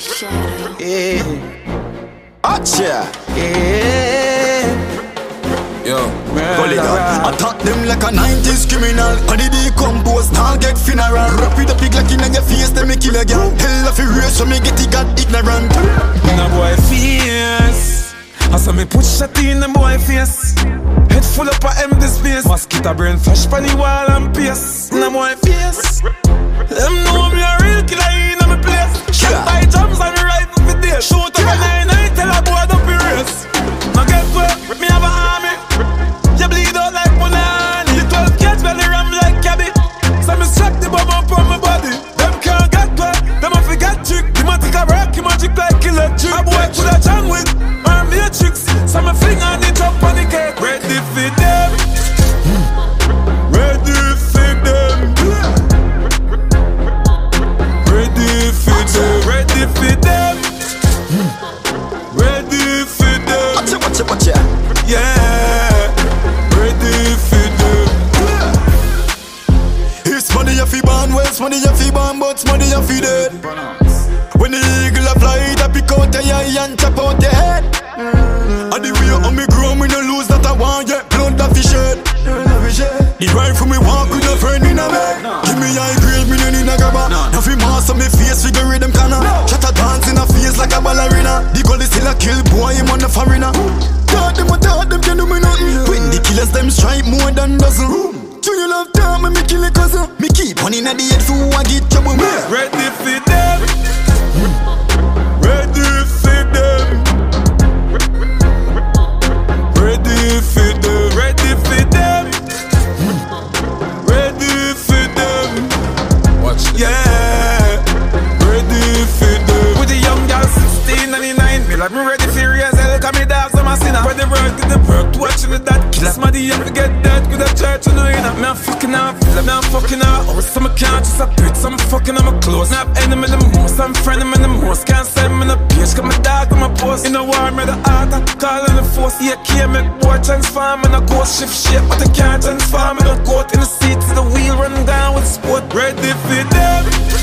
Yeah. Acha. Yeah. Yo, I talk them like a 90s criminal. And the decompose, now get funeral. Rap with a pig like in your face, then me kill a girl. Hell of a race, so me get it got ignorant. in a boy face, I saw me put shot in the boy face. Head full up of empty space. Mosquito brain fresh pan the wall and pace. In a boy face, them know me a real killer in a me place. Shot by drums and rifle for days. Shoot up a 9-9, tell a boy don't be race. Now get where, me have a army. You bleed out like Punani. The 12 catch belly ram like cabbage. So me strap the bomb up on my body. Them can't get where, them a forget trick. The matic a rock, the magic like electric. A boy could a jam with, or matrix. So me fling on the top on the cake. Ready for them. Ready for them. Ready for them. Ready for them. Ready for them. Watch ya. Yeah. Ready for them. It's money you fi born, West money you fi born, but money you fi dead. When the eagle a fly, it a pick out your eye and chop out your head. And the way how me grow, me no lose that I want yet. Blood that fi shed. The rifle me walk with a friend in a bed. Give me high grade, me no need a grabber. Now fi master me face, figure rhythm canna. Shot a dance in a face like a ballerina. The goal is still a kill boy, him on the foreigner. Thought them can do me nothing. When the killers them strike more than dozen. Do you love time when me kill a cousin? Me keep one in the head so I get trouble. Ready for them. Ready for them. Ready for them. Ready for them. Ready for them. Watch this. Yeah. Ready for them. With the young girl 1699, me like me ready for raise hell. Cause me dogs I'm a sinner. When the work to the work, watching the dad kill. Somebody young to get dead with a church on the inner. Me I'm fucking up, me I'm fucking up. Or some can't just a tweet, some fucking on my clothes. Not enemy the most, I'm friend them in the most. Can't send me the page, cause my dog on my post. In a war, me the art, I call in the force. Yeah, can't make boy transform in a ghost shift shape. But I can't transform in a goat in the seat to the wheel, run down with sport. Ready for them.